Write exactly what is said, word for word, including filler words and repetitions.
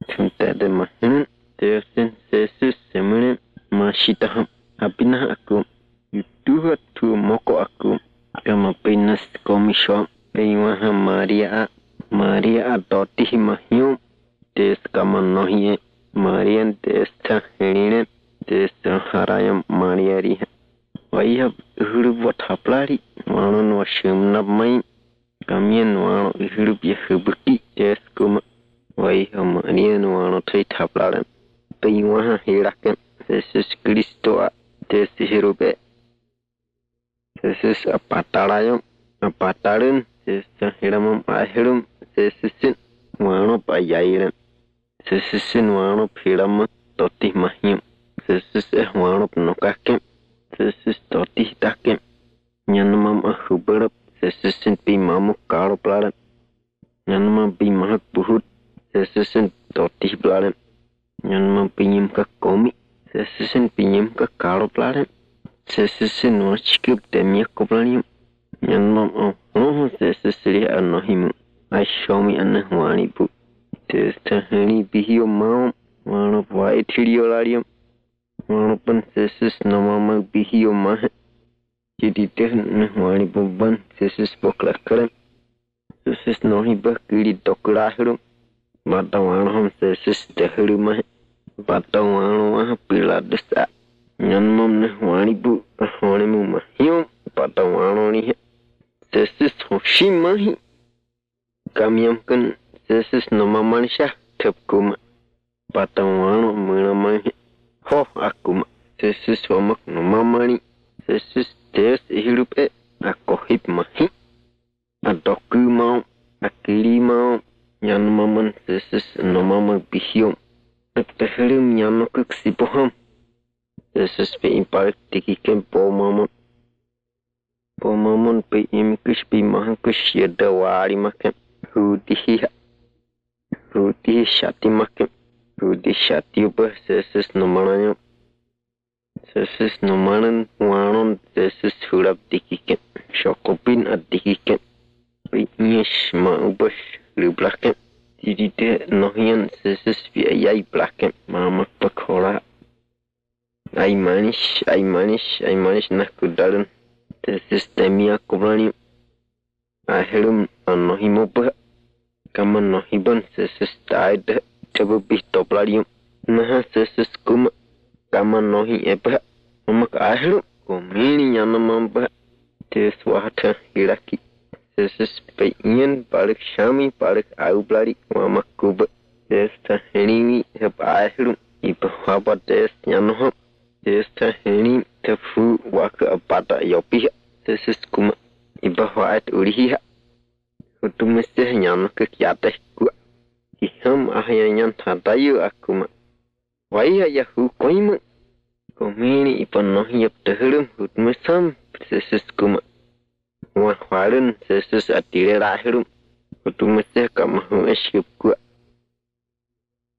Suntada mahun teosen sesus semene masitaham apinah aku yutuhat tu moko aku kama pinas komisho peiwaha Maria Maria adotih mahyu des kama nohie Marian des ta henine des harayam Maria riha wayab hurubot haplari wanon washum nabmai kamien wano hurub yahubuki des kuma Wai Maria nuano tei taplaran peiwaha hiraken Jesus Kristo a des hirupe Jesus apatalayam apataran des hiramam ahirum Jesusin wano payairan Jesusin wano piram toti mahyum Jesus eh wano nokakem Jesus toti takem nyanmam ahuberap Jesusin pi mamuk karo plaran nyanmam pi mahak buhut Sesusun totih belaran yang mempinjam ke komik sesusun pinjam ke karo belaran sesusun wajib demi aku belaran yang mem oh oh sesusuri anohimu asyomi anah wanibu sesahani bihio mau mana wai tirio lariam mana pun sesus nama mau bihio mah jadi teh nah wanibu ban sesus boklah keren sesus nohibah kiri doklah Batawano sesus dahulumah Batawano pila desa nyanmam nah wanibu wanimu mahyum Batawano ni sesus hoshimahi kamyamkan sesus nama manusia tepkuma Batawano menamahi ho akuma sesus wamak nama mani sesus des hirup e aku hip mahi adoku mau akili mau Yan maman sesus no mama bihium. Nagtahilim yan makaksipoham. Sesus pe imparik tikikem po maman. Po maman pe imkish pe mahankish yada wari makem. Hudihi Hudihi shati makem. Hudi shati ubah sesus no mananyam. Sesus no manan wanon sesus hurap tikikem. Shokopin at tikikem. Pe nyesh ma ubah lu belakang jadi dia nohian sesus biayai belakang mama pakola ai manis ai manis ai manis nak kudalan sesus temia kublani ahirum anohimo bah kaman nohiban sesus taid coba bih toplarium nah sesus kuma kaman nohi eba mamak ahirum komini yana mamba tes wahata hiraki Sesus peingin balik syami balik au blari mama kuba desta henimi hep ahirum iba haba des nyanoham desta henim tefu waka apata yopi sesus kuma iba waat urihi hutu mesti nyano ke kiateh ku iham ahyanyan tatayu akuma waya yahu koima komini iba nohyap tehurum hutu mesam sesus kuma Wah, walun sesus atire lahirum. Kutu meseh kamahu esyup gua.